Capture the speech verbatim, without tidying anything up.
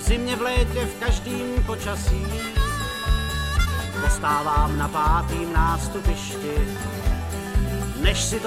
zimě, v létě, v každým počasí. Postávám na pátým nástupišti, než si to